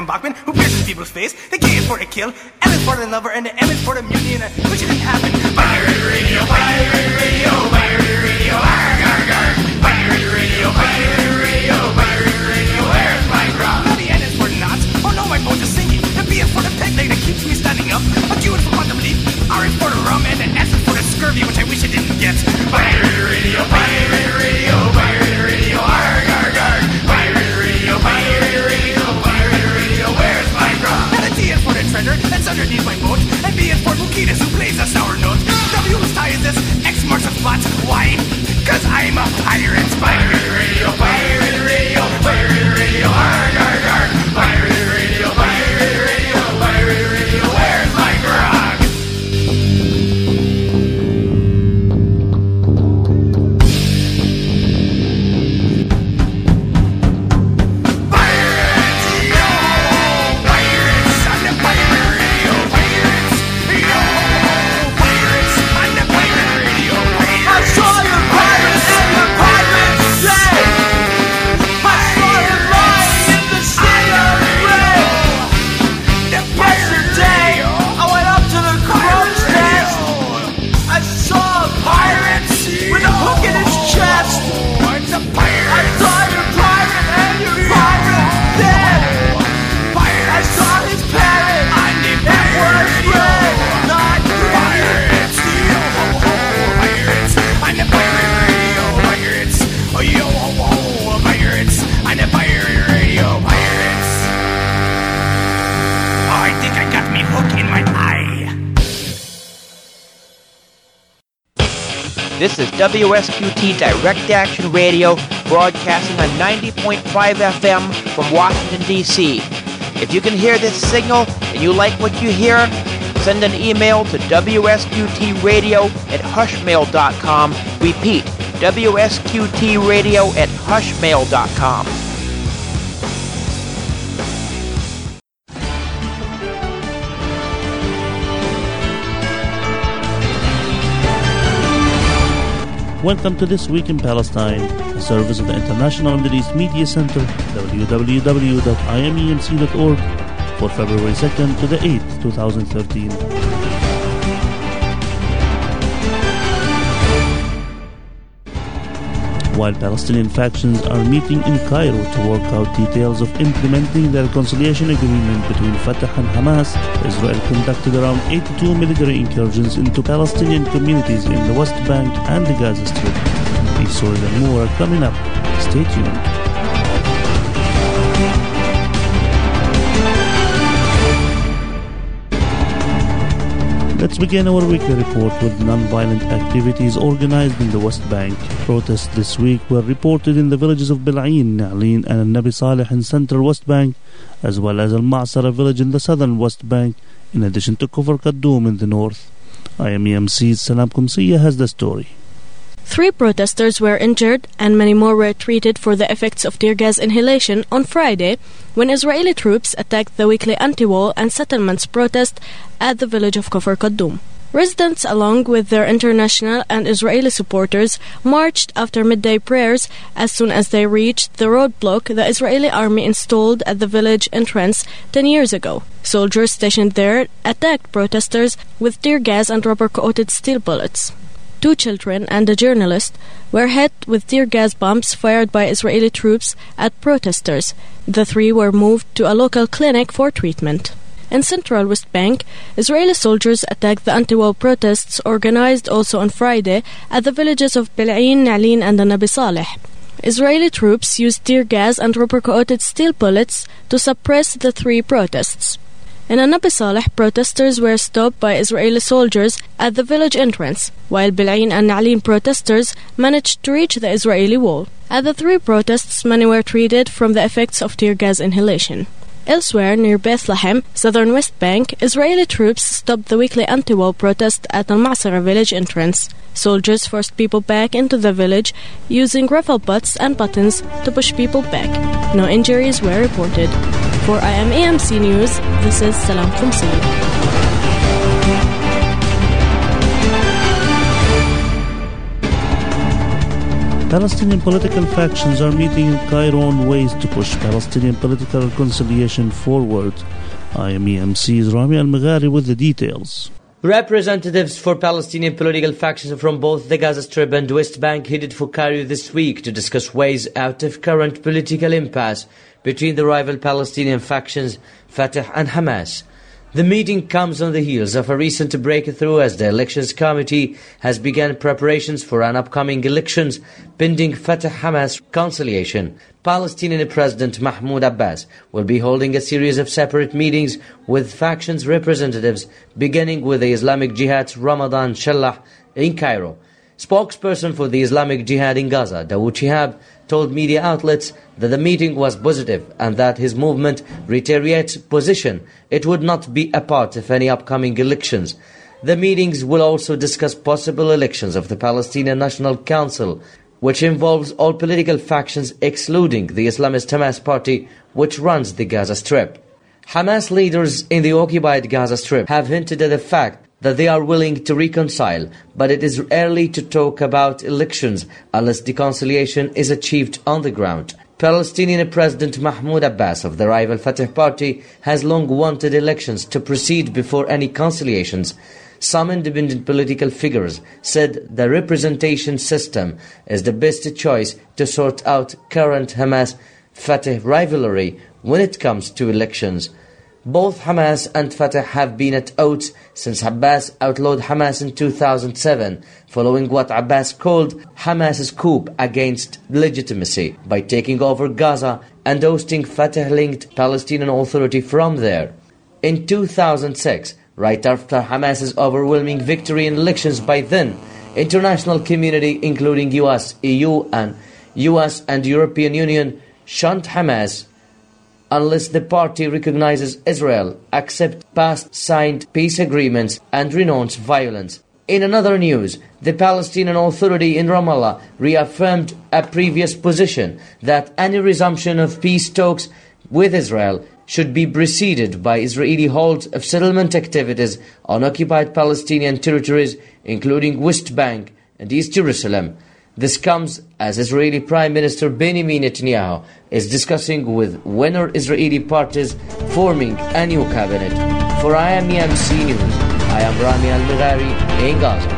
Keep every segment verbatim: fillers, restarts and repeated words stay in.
John Bachman, who pierces people's face. The K is for the kill, L is for the lover, and the M is for the mutiny, and I wish it didn't happen. Pirate radio, pirate radio, pirate radio, arg, arg, arg. Pirate radio, pirate radio, pirate radio, where's my grog? Now the N is for the knots, oh no, my boat is sinking. The B is for the peg leg that keeps me standing up. A Q is for quantum leap, R is for the rum, and the S is for the scurvy, which I wish I didn't get. Pirate radio, pirate radio, pirate radio, arg, arg, arg. Pirate radio, pirate radio, pirate radio, where's my grog? And the T is for the treasure that's underneath my boat, and B is for Bukitas, who plays a sour note. W whose tie is this, X marks the spot. Why? Cause I'm a pirate. Pirate radio, pirate radio, pirate radio, arg, arg, arg. Pirate radio, pirate radio, pirate radio, where's my grog? Pirates, yo! Pirates on the pirate radio, pirates, yo! Pirates on the pirate radio, pirates. I saw your pirates and your pirates say, I saw you lying in the sea of red. Yesterday, I went up to the crow's nest. I saw a pirate with a hook in his chest. It's a pirate. I saw your pirate and your pirate dead. I saw his parrot. It was red, not green. Pirates, yo ho ho, pirates. I'm the pirate radio, pirates. Oh yo ho ho, pirates. I'm the pirate radio, pirates. Oh, I think I got me hook in my eye. This is W S Q T Direct Action Radio, broadcasting on ninety point five F M from Washington, D C If you can hear this signal and you like what you hear, send an email to W S Q T radio at hushmail dot com. Repeat, W S Q T radio at hushmail dot com. Welcome to This Week in Palestine, a service of the International Middle East Media Center, w w w dot i m e m c dot org, for February second to the eighth, twenty thirteen. While Palestinian factions are meeting in Cairo to work out details of implementing the reconciliation agreement between Fatah and Hamas, Israel conducted around eighty-two military incursions into Palestinian communities in the West Bank and the Gaza Strip. These stories and more are coming up. Stay tuned. Let's begin our weekly report with non-violent activities organized in the West Bank. Protests this week were reported in the villages of Bil'ain, Na'lin and Nabi Saleh in central West Bank, as well as Al-Ma'sara village in the southern West Bank, in addition to Kufr Kaddoum in the north. I M E M C's Salam Kumsiya has the story. Three protesters were injured and many more were treated for the effects of tear gas inhalation on Friday when Israeli troops attacked the weekly anti-wall and settlements protest at the village of Kufr Kaddoum. Residents, along with their international and Israeli supporters, marched after midday prayers as soon as they reached the roadblock the Israeli army installed at the village entrance ten years ago. Soldiers stationed there attacked protesters with tear gas and rubber-coated steel bullets. Two children and a journalist were hit with tear gas bombs fired by Israeli troops at protesters. The three were moved to a local clinic for treatment. In central West Bank, Israeli soldiers attacked the anti-war protests organized also on Friday at the villages of Bil'ain, Na'lin and Nabi Saleh. Israeli troops used tear gas and rubber-coated steel bullets to suppress the three protests. In Nabi Saleh, protesters were stopped by Israeli soldiers at the village entrance, while Bil'ain and Na'lin protesters managed to reach the Israeli wall. At the three protests, many were treated from the effects of tear gas inhalation. Elsewhere, near Bethlehem, southern West Bank, Israeli troops stopped the weekly anti-war protest at Al-Ma'sara village entrance. Soldiers forced people back into the village using rifle butts and buttons to push people back. No injuries were reported. For I M E M C News, this is Salam Kumsiya. Palestinian political factions are meeting in Cairo on ways to push Palestinian political reconciliation forward. I M E M C's Rami Al-Maghari with the details. Representatives for Palestinian political factions from both the Gaza Strip and West Bank headed for Cairo this week to discuss ways out of current political impasse between the rival Palestinian factions Fatah and Hamas. The meeting comes on the heels of a recent breakthrough as the Elections Committee has begun preparations for an upcoming elections pending Fatah-Hamas conciliation. Palestinian President Mahmoud Abbas will be holding a series of separate meetings with factions representatives, beginning with the Islamic Jihad's Ramadan Shallah in Cairo. Spokesperson for the Islamic Jihad in Gaza, Dawood Shihab, told media outlets that the meeting was positive and that his movement reiterates position it would not be a part of any upcoming elections. The meetings will also discuss possible elections of the Palestinian National Council, which involves all political factions excluding the Islamist Hamas party, which runs the Gaza Strip. Hamas leaders in the occupied Gaza Strip have hinted at the fact that they are willing to reconcile, but it is early to talk about elections unless reconciliation is achieved on the ground. Palestinian President Mahmoud Abbas of the rival Fatah party has long wanted elections to proceed before any conciliations. Some independent political figures said the representation system is the best choice to sort out current Hamas-Fatah rivalry when it comes to elections. Both Hamas and Fatah have been at odds since Abbas outlawed Hamas in two thousand seven, following what Abbas called Hamas's coup against legitimacy by taking over Gaza and ousting Fatah-linked Palestinian Authority from there. In two thousand six, right after Hamas's overwhelming victory in elections by then, international community including U S, E U and U S and European Union shunned Hamas unless the party recognizes Israel, accepts past signed peace agreements and renounces violence. In another news, the Palestinian Authority in Ramallah reaffirmed a previous position that any resumption of peace talks with Israel should be preceded by Israeli halt of settlement activities on occupied Palestinian territories, including West Bank and East Jerusalem. This comes as Israeli Prime Minister Benjamin Netanyahu is discussing with winner Israeli parties forming a new cabinet. For I M E M C News, I am Rami Al-Maghari in Gaza.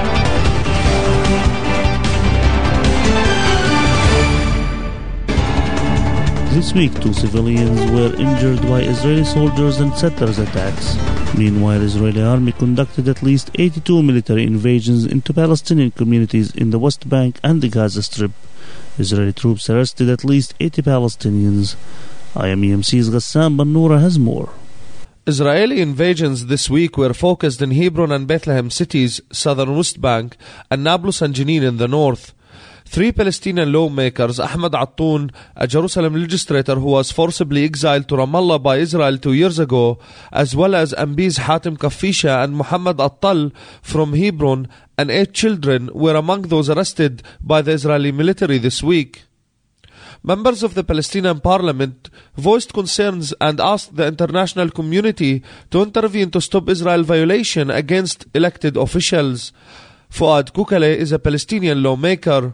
This week, two civilians were injured by Israeli soldiers and settlers attacks. Meanwhile, Israeli army conducted at least eighty-two military invasions into Palestinian communities in the West Bank and the Gaza Strip. Israeli troops arrested at least eighty Palestinians. I M E M C's Ghassan Bannoura has more. Israeli invasions this week were focused in Hebron and Bethlehem cities, southern West Bank, and Nablus and Jenin in the north. Three Palestinian lawmakers, Ahmed Attoun, a Jerusalem legislator who was forcibly exiled to Ramallah by Israel two years ago, as well as Ambiz Hatem Kafisha and Muhammad Attal from Hebron, and eight children were among those arrested by the Israeli military this week. Members of the Palestinian parliament voiced concerns and asked the international community to intervene to stop Israel violation against elected officials. Fuad Kukale is a Palestinian lawmaker.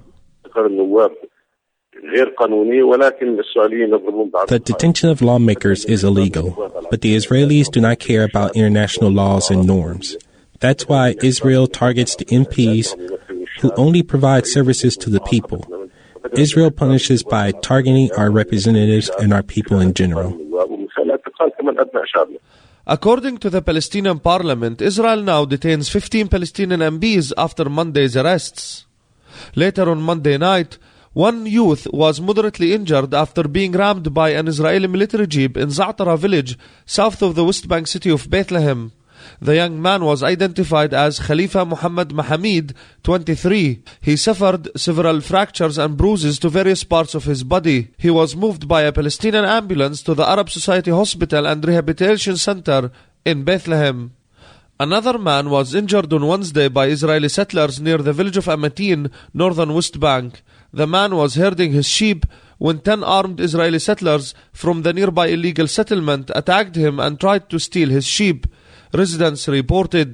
The detention of lawmakers is illegal, but the Israelis do not care about international laws and norms. That's why Israel targets the M Ps who only provide services to the people. Israel punishes by targeting our representatives and our people in general. According to the Palestinian parliament, Israel now detains fifteen Palestinian M Ps after Monday's arrests. Later on Monday night, one youth was moderately injured after being rammed by an Israeli military jeep in Za'atara village, south of the West Bank city of Bethlehem. The young man was identified as Khalifa Muhammad Mahamid, twenty-three. He suffered several fractures and bruises to various parts of his body. He was moved by a Palestinian ambulance to the Arab Society Hospital and Rehabilitation Center in Bethlehem. Another man was injured on Wednesday by Israeli settlers near the village of Amatin, northern West Bank. The man was herding his sheep when ten armed Israeli settlers from the nearby illegal settlement attacked him and tried to steal his sheep. Residents reported.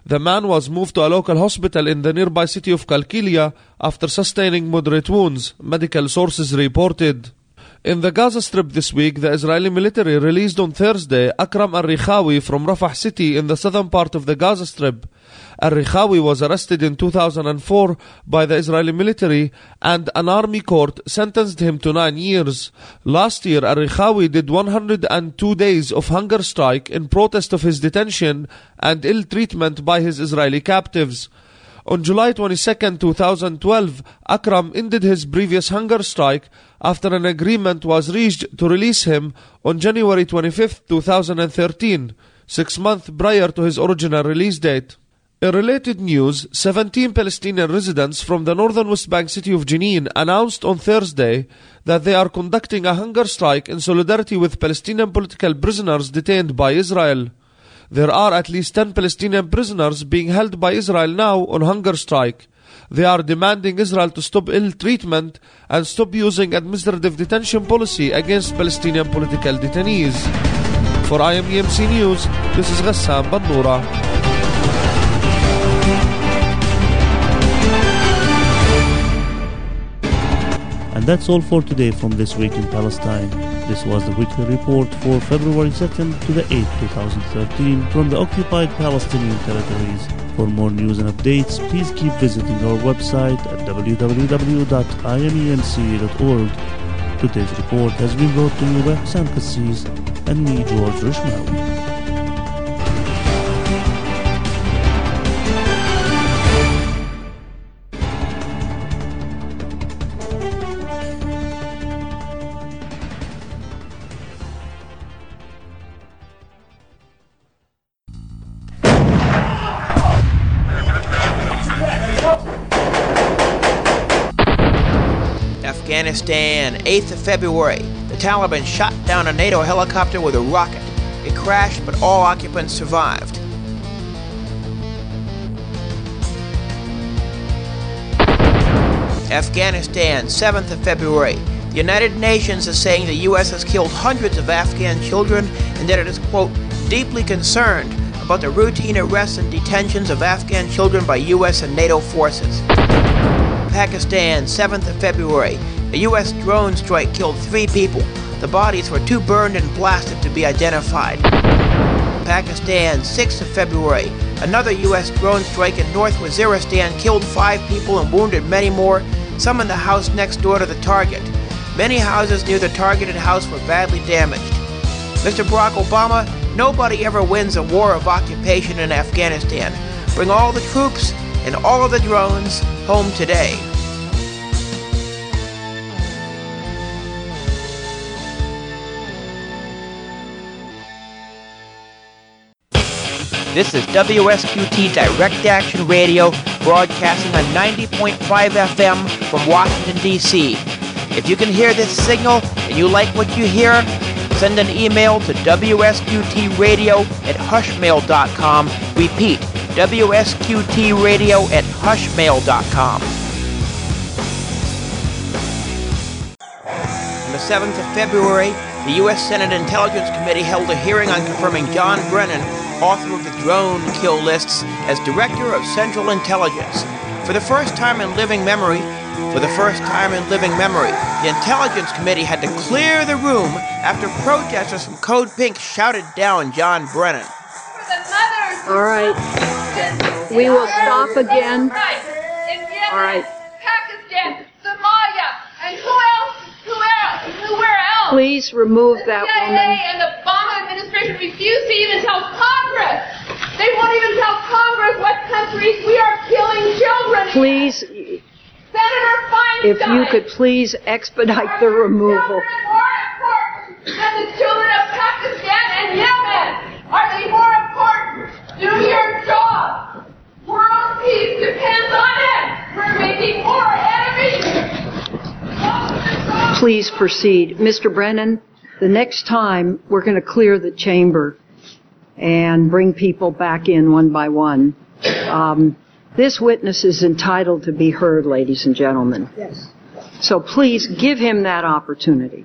The man was moved to a local hospital in the nearby city of Qalqilia after sustaining moderate wounds, medical sources reported. In the Gaza Strip this week, the Israeli military released on Thursday Akram al-Rikhawi from Rafah city in the southern part of the Gaza Strip. Al-Rikhawi was arrested in two thousand four by the Israeli military, and an army court sentenced him to nine years. Last year, Al-Rikhawi did one hundred two days of hunger strike in protest of his detention and ill treatment by his Israeli captives. On July twenty-second, two thousand twelve, Akram ended his previous hunger strike after an agreement was reached to release him on January twenty-fifth, two thousand thirteen, six months prior to his original release date. In related news, seventeen Palestinian residents from the northern West Bank city of Jenin announced on Thursday that they are conducting a hunger strike in solidarity with Palestinian political prisoners detained by Israel. There are at least ten Palestinian prisoners being held by Israel now on hunger strike. They are demanding Israel to stop ill treatment and stop using administrative detention policy against Palestinian political detainees. For I M E M C News, this is Ghassan Bannoura. And that's all for today from This Week in Palestine. This was the weekly report for February second to the eighth, twenty thirteen from the occupied Palestinian territories. For more news and updates, please keep visiting our website at w w w dot i m e m c dot org. Today's report has been brought to you by Hussein Qassis and me, George Rishmawi. Afghanistan, eighth of February. The Taliban shot down a NATO helicopter with a rocket. It crashed, but all occupants survived. Afghanistan, seventh of February. The United Nations is saying the U S has killed hundreds of Afghan children and that it is, quote, deeply concerned about the routine arrests and detentions of Afghan children by U S and NATO forces. Pakistan, seventh of February. A U S drone strike killed three people. The bodies were too burned and blasted to be identified. Pakistan, sixth of February. Another U S drone strike in North Waziristan killed five people and wounded many more, some in the house next door to the target. Many houses near the targeted house were badly damaged. Mister Barack Obama, nobody ever wins a war of occupation in Afghanistan. Bring all the troops and all of the drones home today. This is W S Q T Direct Action Radio, broadcasting on ninety point five F M from Washington, D C If you can hear this signal and you like what you hear, send an email to W S Q T radio at hushmail dot com. Repeat, W S Q T radio at hushmail dot com. On the seventh of February, the U S Senate Intelligence Committee held a hearing on confirming John Brennan, author of the drone kill lists, as Director of Central Intelligence. For the first time in living memory, for the first time in living memory, the Intelligence Committee had to clear the room after protesters from Code Pink shouted down John Brennan. All right. We will stop again. All right. Pakistan, Somalia, and who else? Who else? Where else? Please remove that the C I A woman. And the Obama administration refuse to even tell Congress. They won't even tell Congress what countries we are killing children in. Please, Senator Feinstein. if you could please expedite the removal. Children more important than the children of Pakistan and Yemen. Are they more important? Do your job. World peace depends on it. We're making more enemies. Please proceed. Mister Brennan, the next time we're going to clear the chamber and bring people back in one by one. Um, this witness is entitled to be heard, ladies and gentlemen. Yes. So please give him that opportunity.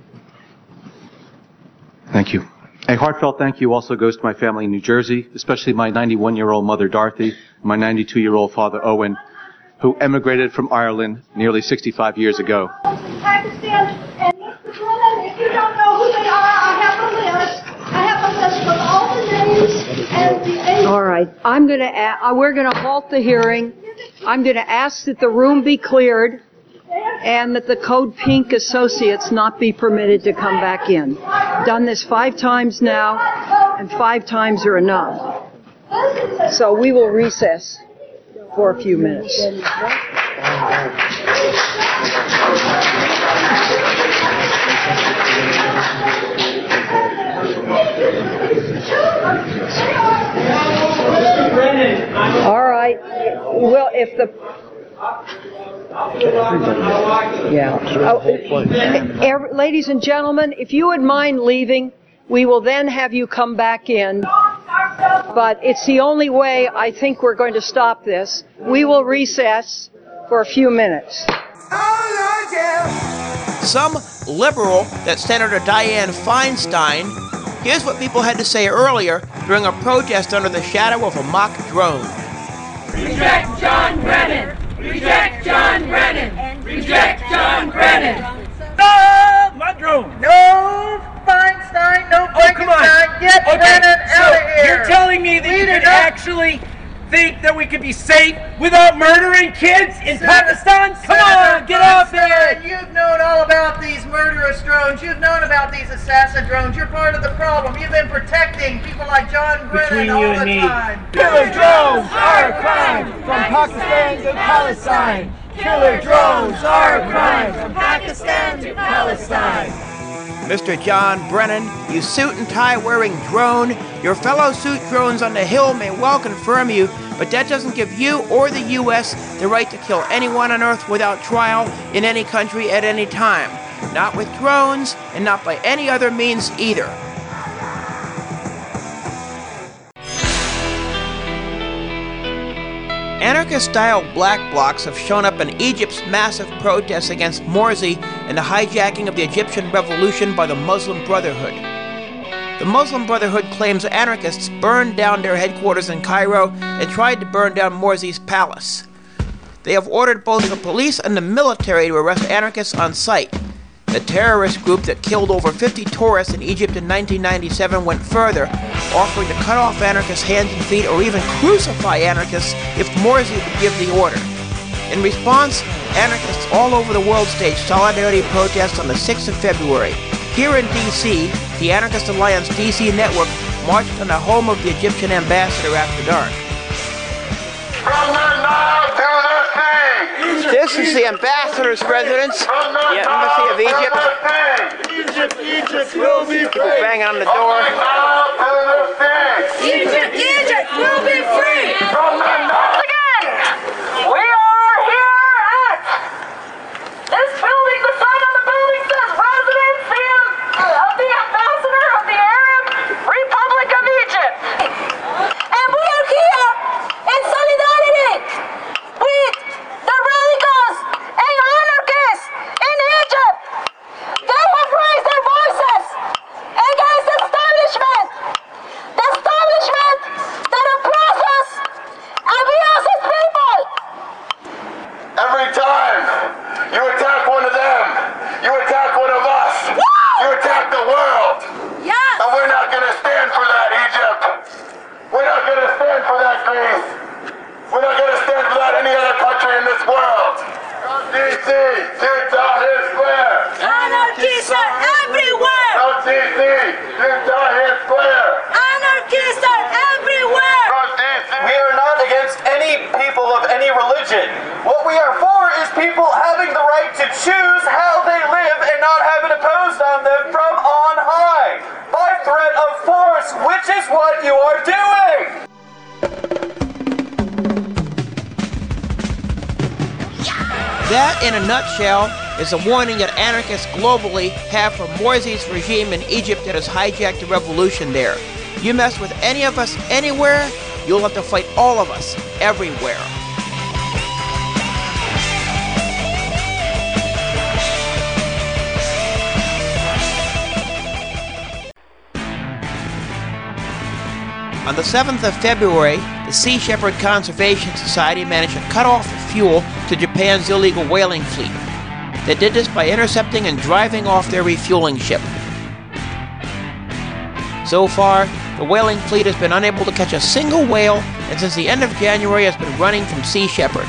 Thank you. A heartfelt thank you also goes to my family in New Jersey, especially my ninety-one-year-old mother, Dorothy, my ninety-two-year-old father, Owen, who emigrated from Ireland nearly sixty-five years ago. Pakistan and Mister Brennan, if you don't know who they are, I have a list. I have a list of all the names and the ages. All right, I'm going to. A- we're going to halt the hearing. I'm going to ask that the room be cleared and that the Code Pink associates not be permitted to come back in. Done this five times now, and five times are enough. So we will recess for a few minutes. All right. Well, if the yeah. Oh, every, ladies and gentlemen, if you would mind leaving, we will then have you come back in. But it's the only way I think we're going to stop this. We will recess for a few minutes. Some liberal that Senator Dianne Feinstein. Here's what people had to say earlier during a protest under the shadow of a mock drone. Reject John Brennan! Reject John Brennan! Reject John Brennan! No, my drone! No Feinstein, no Frankenstein, oh, get okay, Brennan so out of here! You're telling me that we you could actually think that we could be safe without murdering kids in Senator, Pakistan? Come Senator on, get out there! You've known all about these murderous drones. You've known about these assassin drones. You're part of the problem. You've been protecting people like John Brennan Between you all and the me. time. Killer drones are a crime from Pakistan to Palestine. Killer drones are a crime from Pakistan to Palestine. Mister John Brennan, you suit and tie wearing drone, your fellow suit drones on the Hill may well confirm you, but that doesn't give you or the U S the right to kill anyone on Earth without trial in any country at any time. Not with drones, and not by any other means either. Anarchist-style black blocs have shown up in Egypt's massive protests against Morsi and the hijacking of the Egyptian revolution by the Muslim Brotherhood. The Muslim Brotherhood claims anarchists burned down their headquarters in Cairo and tried to burn down Morsi's palace. They have ordered both the police and the military to arrest anarchists on sight. The terrorist group that killed over fifty tourists in Egypt in nineteen ninety-seven went further, offering to cut off anarchists' hands and feet or even crucify anarchists if Morsi would give the order. In response, anarchists all over the world staged solidarity protests on the sixth of February. Here in D C, the Anarchist Alliance D C network marched on the home of the Egyptian ambassador after dark. From the Nile to the sea! This is the ambassador's residence, the Embassy of Egypt. Egypt, Egypt will be People banging on the door. Egypt, Egypt will be free! From the Nile again! We are here at this building. The sign on the building says Residence of the Ambassador of the Arab Republic of Egypt. And we are here in solidarity with the radicals and anarchists in Egypt. They have raised their voices against the establishment. The establishment that oppresses, abuses people. Every time you attack one of them, you attack one of us. Woo! You attack the world. Yes. And we're not going to stand for that, Egypt. We're not going to stand for that, Greece. We're not going to stand for that any other country in this world. From D C to Tahrir Square. Anarchists are everywhere. From D C to Tahrir Square. Anarchists are everywhere. From D C. We are not against any people of any religion. What we are for is people having the right to choose how they live and not have it imposed on them from on high, by threat of force, which is what you are doing! That, in a nutshell, is a warning that anarchists globally have for Morsi's regime in Egypt that has hijacked the revolution there. You mess with any of us anywhere, you'll have to fight all of us everywhere. On the seventh of February, the Sea Shepherd Conservation Society managed to cut off the fuel to Japan's illegal whaling fleet. They did this by intercepting and driving off their refueling ship. So far, the whaling fleet has been unable to catch a single whale, and since the end of January has been running from Sea Shepherd.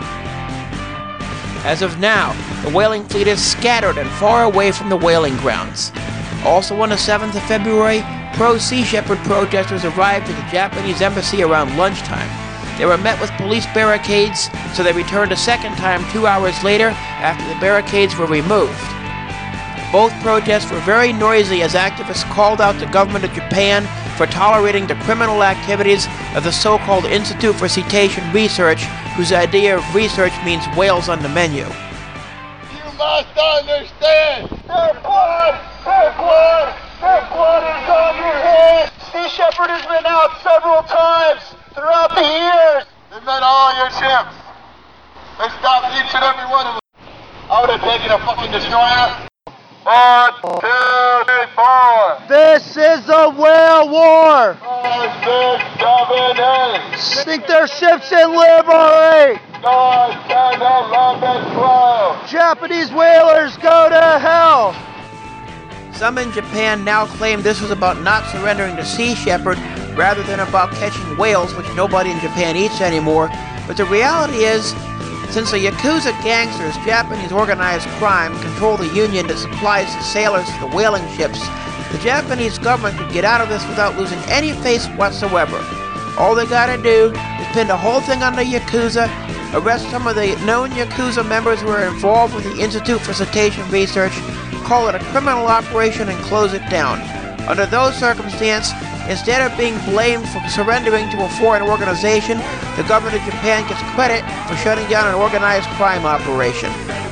As of now, the whaling fleet is scattered and far away from the whaling grounds. Also on the seventh of February, pro-Sea Shepherd protesters arrived at the Japanese embassy around lunchtime. They were met with police barricades, so they returned a second time two hours later after the barricades were removed. Both protests were very noisy as activists called out the government of Japan for tolerating the criminal activities of the so-called Institute for Cetacean Research, whose idea of research means whales on the menu. You must understand, their blood, their blood, their blood is on your head. Sea Shepherd has been out several times throughout the years. They met all your ships. They stopped each and every one of them. I would have taken a fucking destroyer. One, two, three, four. This is a whale war. Five, six, seven, eight. Sink their ships and liberate. Nine, ten, eleven, twelve. Japanese whalers go to hell. Some in Japan now claim this was about not surrendering to Sea Shepherd rather than about catching whales, which nobody in Japan eats anymore. But the reality is, since the Yakuza gangsters, Japanese organized crime, control the union that supplies the sailors to the whaling ships, the Japanese government could get out of this without losing any face whatsoever. All they gotta do is pin the whole thing on the Yakuza, arrest some of the known Yakuza members who are involved with the Institute for Cetacean Research, call it a criminal operation, and close it down. Under those circumstances, instead of being blamed for surrendering to a foreign organization, the government of Japan gets credit for shutting down an organized crime operation.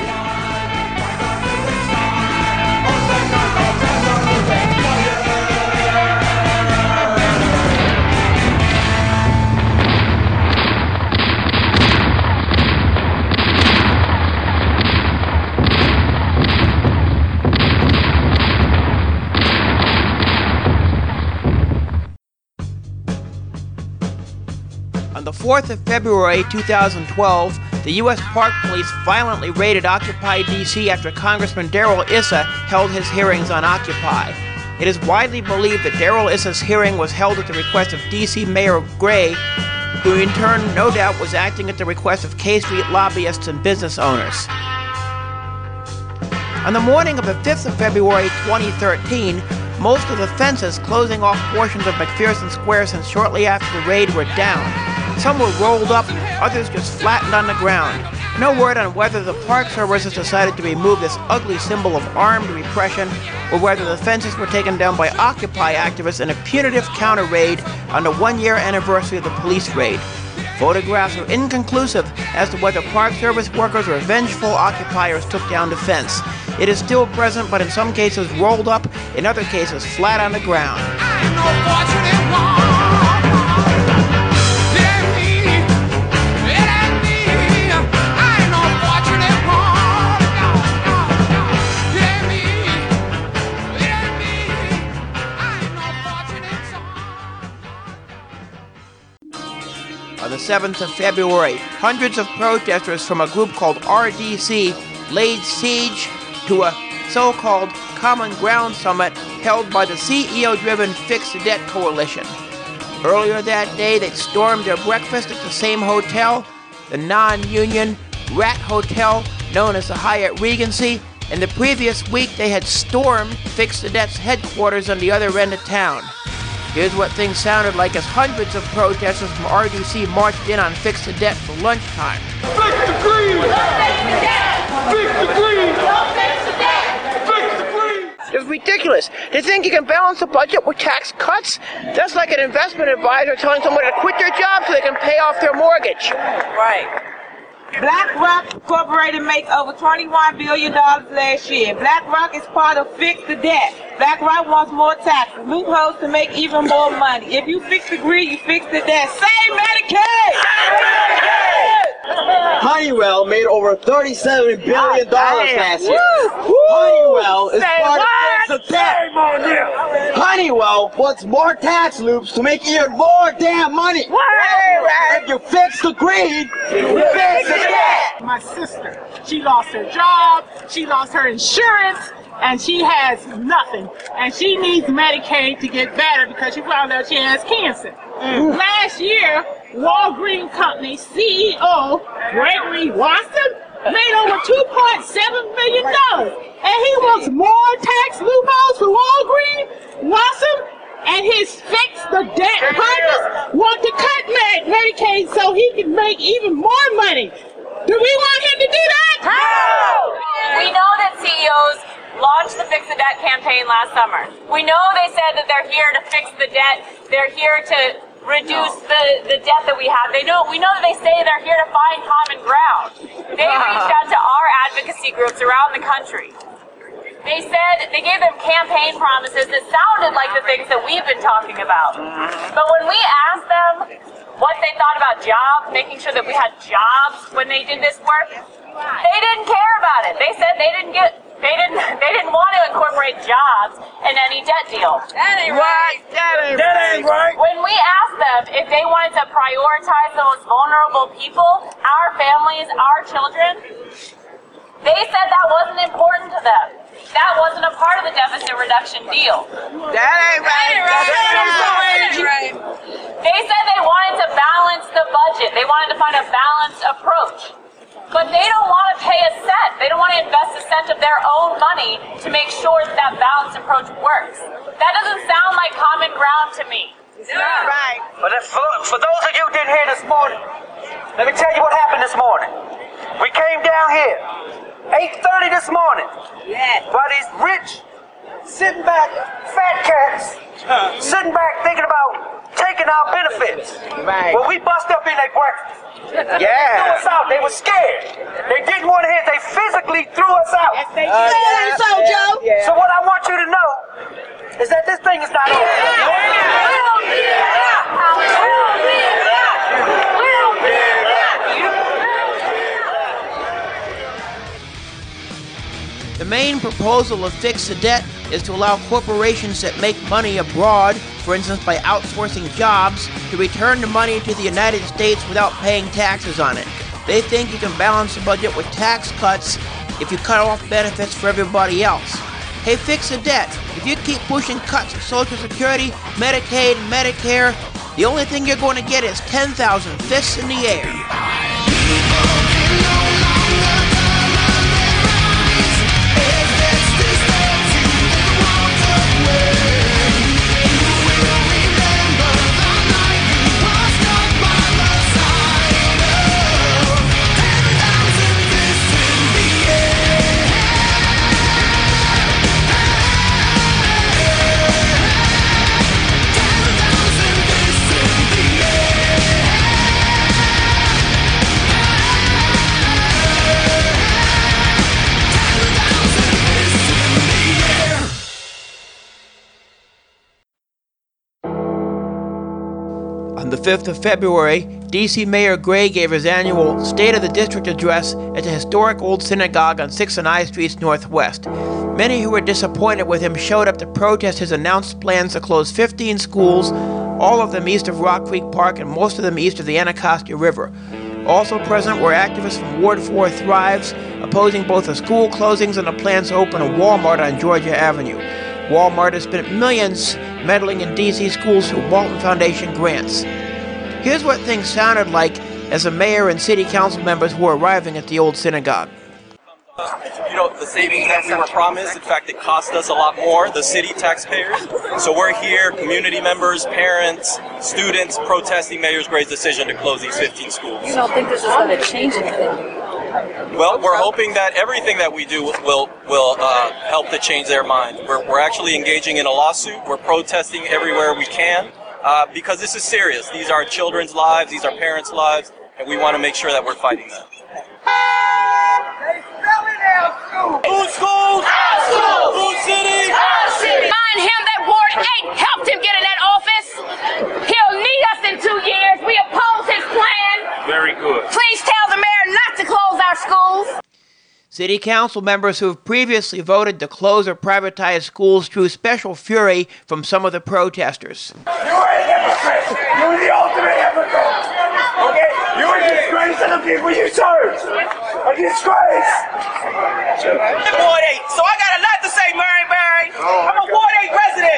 On the fourth of February two thousand twelve, the U S Park Police violently raided Occupy D C after Congressman Darrell Issa held his hearings on Occupy. It is widely believed that Darrell Issa's hearing was held at the request of D C Mayor Gray, who in turn no doubt was acting at the request of K Street lobbyists and business owners. On the morning of the fifth of February twenty thirteen, most of the fences closing off portions of McPherson Square since shortly after the raid were down. Some were rolled up, others just flattened on the ground. No word on whether the Park Service has decided to remove this ugly symbol of armed repression, or whether the fences were taken down by Occupy activists in a punitive counter-raid on the one-year anniversary of the police raid. Photographs are inconclusive as to whether Park Service workers or vengeful occupiers took down the fence. It is still present, but in some cases rolled up, in other cases flat on the ground. On the seventh of February, hundreds of protesters from a group called R D C laid siege to a so-called Common Ground Summit held by the C E O-driven Fix the Debt Coalition. Earlier that day, they stormed their breakfast at the same hotel, the non-union Rat Hotel known as the Hyatt Regency, and the previous week they had stormed Fix the Debt's headquarters on the other end of town. Here's what things sounded like as hundreds of protesters from R D C marched in on Fix the Debt for lunchtime. Fix the greed! Fix the greed! Fix the debt! Fix the greed! It's ridiculous. They think you can balance the budget with tax cuts? That's like an investment advisor telling someone to quit their job so they can pay off their mortgage. Right. BlackRock Incorporated makes over twenty-one billion dollars last year. BlackRock is part of Fix the Debt. BlackRock wants more taxes, loopholes to make even more money. If you fix the greed, you fix the debt. Save Medicaid! Save Medicaid! Honeywell made over thirty-seven billion dollars Oh, last year. Woo! Honeywell is Say part what? of the debt. Shame on you. Honeywell wants more tax loops to make even more damn money. If you fix the greed, you fix the debt. My sister, she lost her job, she lost her insurance, and she has nothing. And she needs Medicaid to get better because she found out she has cancer. Mm. Last year, Walgreens Company C E O Gregory Wasson made over two point seven million dollars. And he wants more tax loopholes for Walgreens. Wasson and his Fix the Debt partners want to cut Med- Medicaid so he can make even more money. Do we want him to do that? We know that C E Os launched the Fix the Debt campaign last summer. We know they said that they're here to fix the debt. They're here to reduce the, the debt that we have. They know we know that they say they're here to find common ground. They reached out to our advocacy groups around the country. They said they gave them campaign promises that sounded like the things that we've been talking about. But when we asked them what they thought about jobs, making sure that we had jobs when they did this work, they didn't care about it. They said they didn't get they didn't they didn't want to incorporate jobs in any debt deal. That ain't right. That ain't That ain't right. When we asked them if they wanted to prioritize the most vulnerable people, our families, our children, they said that wasn't important to them. That wasn't a part of the deficit reduction deal. That ain't right. That ain't right. They said they wanted to balance the budget. They wanted to find a balanced approach. But they don't want to pay a cent. They don't want to invest a cent of their own money to make sure that that balanced approach works. That doesn't sound like common ground to me. It's not right. But if, for, for those of you who didn't hear this morning, let me tell you what happened this morning. We came down here, eight thirty this morning, yeah. while these rich, sitting back, fat cats, sitting back thinking about taking our benefits. Right. Well, we bust up in their breakfast. Yeah. They threw us out. They were scared. They didn't want to hear. They physically threw us out. Yes, they did. Uh, yeah, so, Joe. Yeah. So what I want you to know is that this thing is not over. The main proposal of Fix the Debt is to allow corporations that make money abroad, for instance by outsourcing jobs, to return the money to the United States without paying taxes on it. They think you can balance the budget with tax cuts if you cut off benefits for everybody else. Hey, Fix the Debt, if you keep pushing cuts to Social Security, Medicaid, and Medicare, the only thing you're going to get is ten thousand fists in the air. On the fifth of February, D C Mayor Gray gave his annual State of the District address at the historic Old Synagogue on sixth and I Streets Northwest. Many who were disappointed with him showed up to protest his announced plans to close fifteen schools, all of them east of Rock Creek Park and most of them east of the Anacostia River. Also present were activists from Ward four Thrives, opposing both the school closings and the plans to open a Walmart on Georgia Avenue. Walmart has spent millions meddling in D C schools through Walton Foundation grants. Here's what things sounded like as the mayor and city council members were arriving at the old synagogue. You know, the savings that we were promised, in fact, it cost us a lot more, the city taxpayers. So we're here, community members, parents, students, protesting Mayor Gray's decision to close these fifteen schools. You don't think this is going to change anything? Well, we're hoping that everything that we do will will uh, help to change their mind. We're, we're actually engaging in a lawsuit. We're protesting everywhere we can uh, because this is serious. These are children's lives. These are parents' lives. And we want to make sure that we're fighting that. Food schools! Our schools! Food city! Our city! Mind him that Ward eight helped him get in that office. He'll need us in two years. We oppose his plan. Very good. Please tell the mayor not to City Council members who have previously voted to close or privatize schools drew special fury from some of the protesters. You are a hypocrite! You are the ultimate hypocrite! Okay? You are a disgrace to the people you serve! A disgrace! I'm Ward eight, so I got a lot to say, Murray Barry. I'm a Ward eight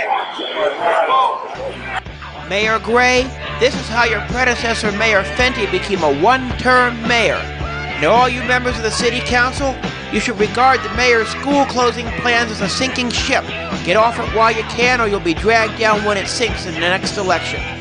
resident. Mayor Gray, this is how your predecessor, Mayor Fenty, became a one-term mayor. And all you members of the City Council, you should regard the mayor's school closing plans as a sinking ship. Get off it while you can, or you'll be dragged down when it sinks in the next election.